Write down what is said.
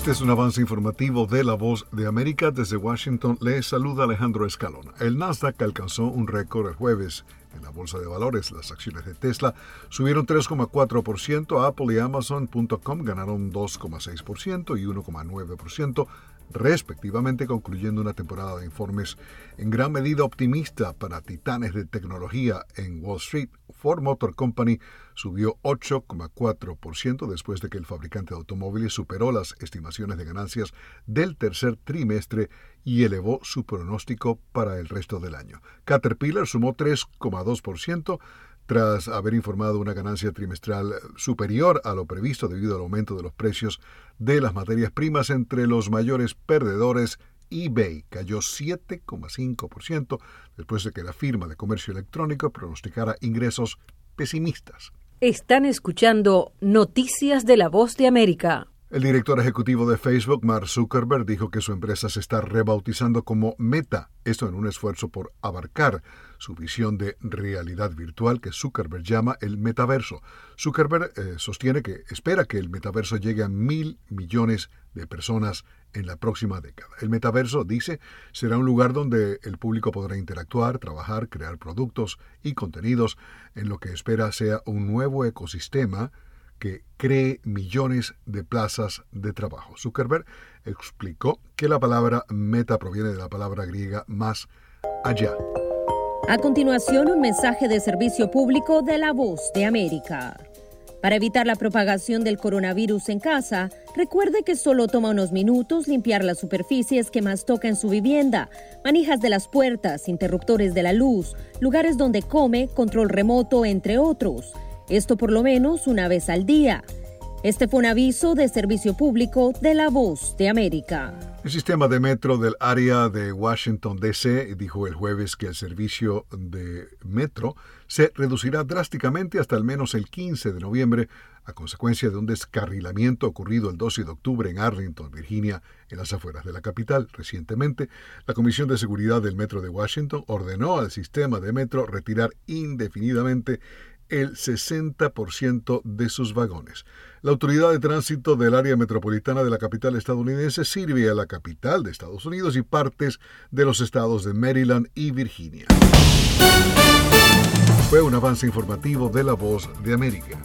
Este es un avance informativo de La Voz de América. Desde Washington les saluda Alejandro Escalona. El Nasdaq alcanzó un récord el jueves. En la bolsa de valores, las acciones de Tesla subieron 3,4%, Apple y Amazon.com ganaron 2,6% y 1,9%, respectivamente, concluyendo una temporada de informes en gran medida optimista para titanes de tecnología en Wall Street. Ford Motor Company subió 8,4% después de que el fabricante de automóviles superó las estimaciones de ganancias del tercer trimestre y elevó su pronóstico para el resto del año. Caterpillar sumó 3,2% tras haber informado una ganancia trimestral superior a lo previsto debido al aumento de los precios de las materias primas. Entre los mayores perdedores, eBay cayó 7,5% después de que la firma de comercio electrónico pronosticara ingresos pesimistas. Están escuchando Noticias de La Voz de América. El director ejecutivo de Facebook, Mark Zuckerberg, dijo que su empresa se está rebautizando como Meta, esto en un esfuerzo por abarcar su visión de realidad virtual que Zuckerberg llama el metaverso. Zuckerberg sostiene que espera que el metaverso llegue a 1.000 millones de personas en la próxima década. El metaverso, dice, será un lugar donde el público podrá interactuar, trabajar, crear productos y contenidos en lo que espera sea un nuevo ecosistema que cree millones de plazas de trabajo. Zuckerberg explicó que la palabra meta proviene de la palabra griega más allá. A continuación, un mensaje de servicio público de La Voz de América. Para evitar la propagación del coronavirus en casa, recuerde que solo toma unos minutos limpiar las superficies que más toca en su vivienda, manijas de las puertas, interruptores de la luz, lugares donde come, control remoto, entre otros. Esto por lo menos una vez al día. Este fue un aviso de servicio público de La Voz de América. El sistema de metro del área de Washington, D.C. dijo el jueves que el servicio de metro se reducirá drásticamente hasta al menos el 15 de noviembre a consecuencia de un descarrilamiento ocurrido el 12 de octubre en Arlington, Virginia, en las afueras de la capital. Recientemente, la Comisión de Seguridad del Metro de Washington ordenó al sistema de metro retirar indefinidamente el 60% de sus vagones. La Autoridad de Tránsito del área metropolitana de la capital estadounidense sirve a la capital de Estados Unidos y partes de los estados de Maryland y Virginia. Fue un avance informativo de La Voz de América.